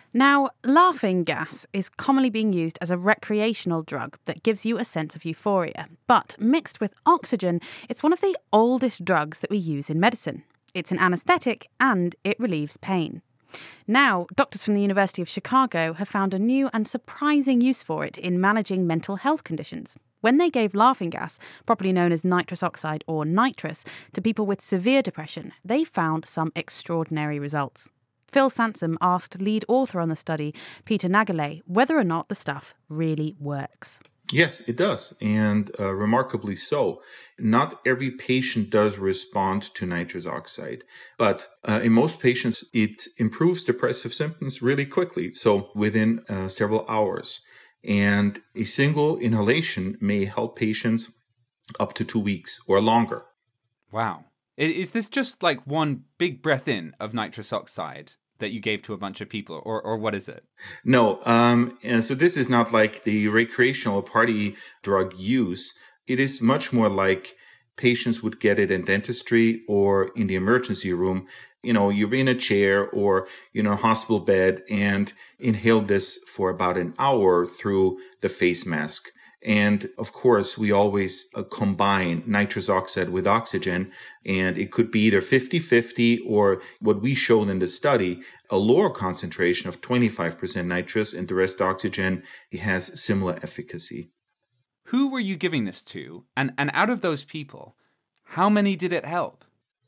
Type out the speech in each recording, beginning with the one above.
Now, laughing gas is commonly being used as a recreational drug that gives you a sense of euphoria. But mixed with oxygen, it's one of the oldest drugs that we use in medicine. It's an anaesthetic and it relieves pain. Now, doctors from the University of Chicago have found a new and surprising use for it in managing mental health conditions. When they gave laughing gas, properly known as nitrous oxide or nitrous, to people with severe depression, they found some extraordinary results. Phil Sansom asked lead author on the study, Peter Nageley, whether or not the stuff really works. Yes, it does, and remarkably so. Not every patient does respond to nitrous oxide, but in most patients, it improves depressive symptoms really quickly, so within several hours. And a single inhalation may help patients up to 2 weeks or longer. Wow. Is this just like one big breath in of nitrous oxide that you gave to a bunch of people, or what is it? No, and so this is not like the recreational party drug use. It is much more like patients would get it in dentistry or in the emergency room. You know, you're in a chair or, a hospital bed and inhale this for about an hour through the face mask. And of course, we always combine nitrous oxide with oxygen, and it could be either 50-50 or what we showed in the study, a lower concentration of 25% nitrous and the rest oxygen. It has similar efficacy. Who were you giving this to? And out of those people, how many did it help?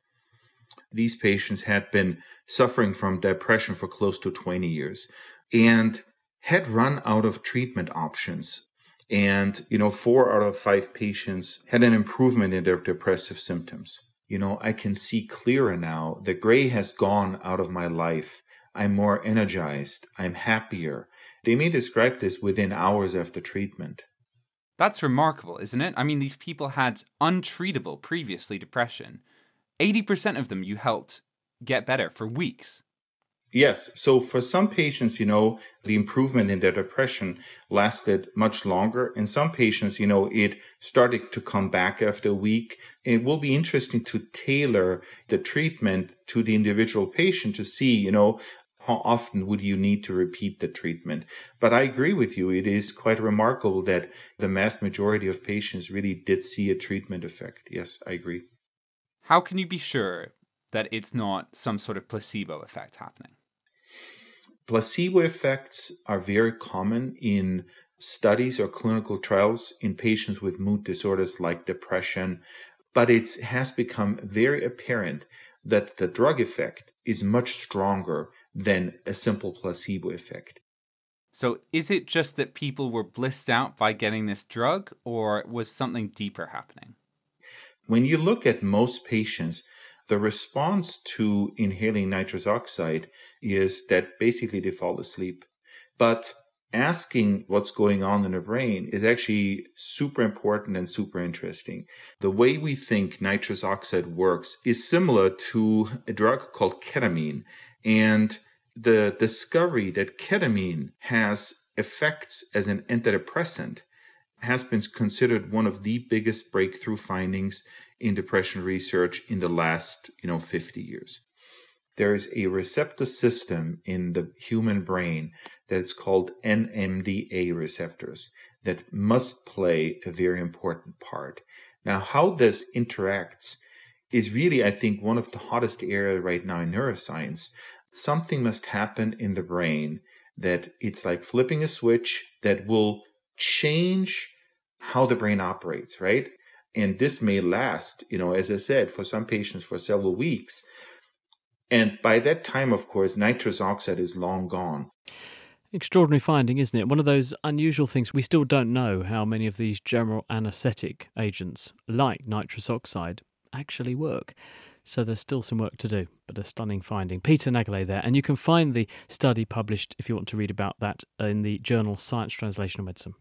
These patients had been suffering from depression for close to 20 years and had run out of treatment options. And, 4 out of 5 patients had an improvement in their depressive symptoms. I can see clearer now. The gray has gone out of my life. I'm more energized. I'm happier. They may describe this within hours after treatment. That's remarkable, isn't it? I mean, these people had untreatable previously depression. 80% of them you helped get better for weeks. Yes. So for some patients, the improvement in their depression lasted much longer. In some patients, it started to come back after a week. It will be interesting to tailor the treatment to the individual patient to see, how often would you need to repeat the treatment. But I agree with you. It is quite remarkable that the vast majority of patients really did see a treatment effect. Yes, I agree. How can you be sure that it's not some sort of placebo effect happening? Placebo effects are very common in studies or clinical trials in patients with mood disorders like depression, but it has become very apparent that the drug effect is much stronger than a simple placebo effect. So is it just that people were blissed out by getting this drug, or was something deeper happening? When you look at most patients, the response to inhaling nitrous oxide is that basically they fall asleep. But asking what's going on in the brain is actually super important and super interesting. The way we think nitrous oxide works is similar to a drug called ketamine. And the discovery that ketamine has effects as an antidepressant has been considered one of the biggest breakthrough findings in depression research in the last, 50 years. There is a receptor system in the human brain that's called NMDA receptors that must play a very important part. Now, how this interacts is really, I think, one of the hottest areas right now in neuroscience. Something must happen in the brain that it's like flipping a switch that will change how the brain operates, right? And this may last, as I said, for some patients for several weeks. And by that time, of course, nitrous oxide is long gone. Extraordinary finding, isn't it? One of those unusual things. We still don't know how many of these general anaesthetic agents, like nitrous oxide, actually work. So there's still some work to do, but a stunning finding. Peter Nageley there, and you can find the study published, if you want to read about that, in the journal Science Translational Medicine.